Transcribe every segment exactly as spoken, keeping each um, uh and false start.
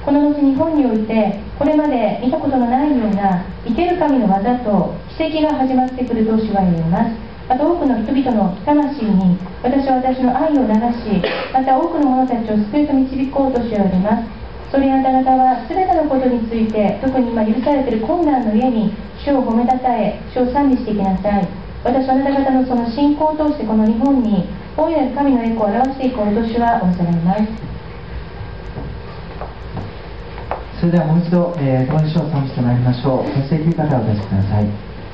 この後日本においてこれまで見たことのないような生ける神の技と奇跡が始まってくると主は言います。また多くの人々の魂に私は私の愛を流し、また多くの者たちを救いと導こうと主は言います。それにあなた方は全てのことについて、特に今許されている困難の家に主を褒めたたえ、主を賛美していきなさい。私はあなた方のその信仰を通してこの日本に大いなる神の栄光を表していこうと主はおせられます。 それではもう一度、えー、共に主を賛美してまいりましょう。そしている方をお出しください。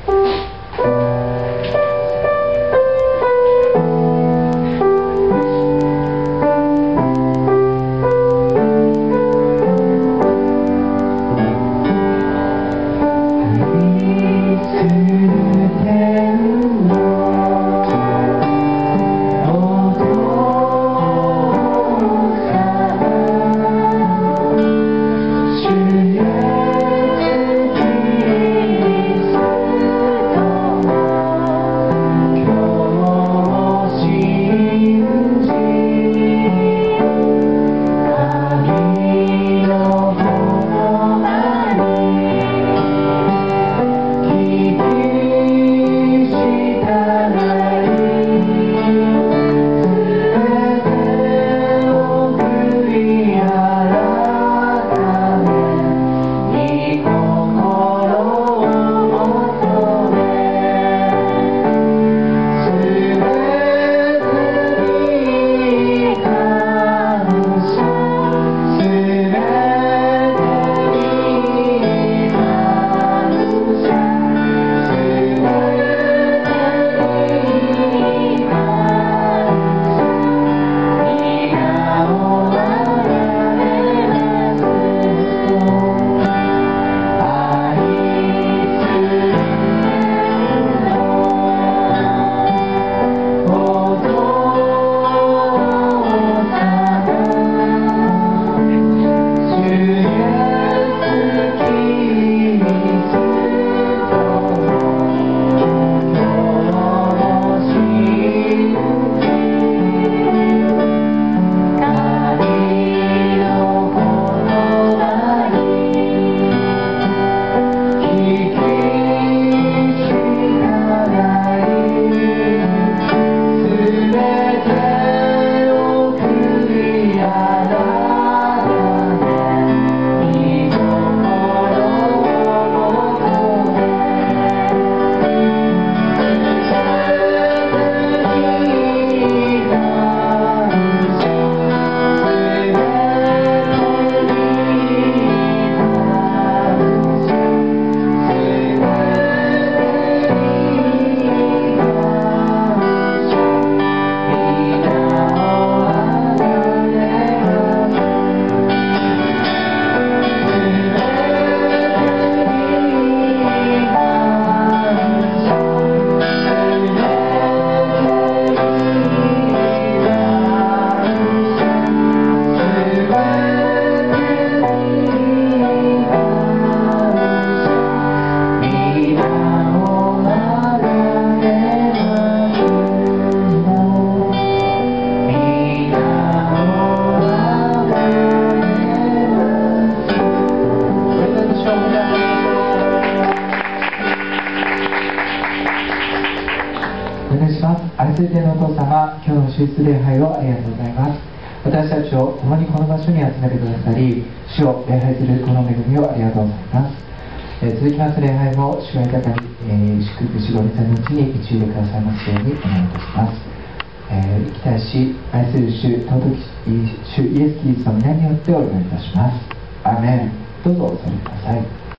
愛する天のお父様、今日の主日礼拝をありがとうございます。私たちを共にこの場所に集めてくださり、主を礼拝するこの恵みをありがとうございます。えー、続きます礼拝も主が豊かに、えー、祝福しごみさんのうちに導いてくださいますようにお願いいたします。えー、期待し愛する主尊き主イエス・キリストの皆によってお祈りいたします。アーメン。どうぞお座りください。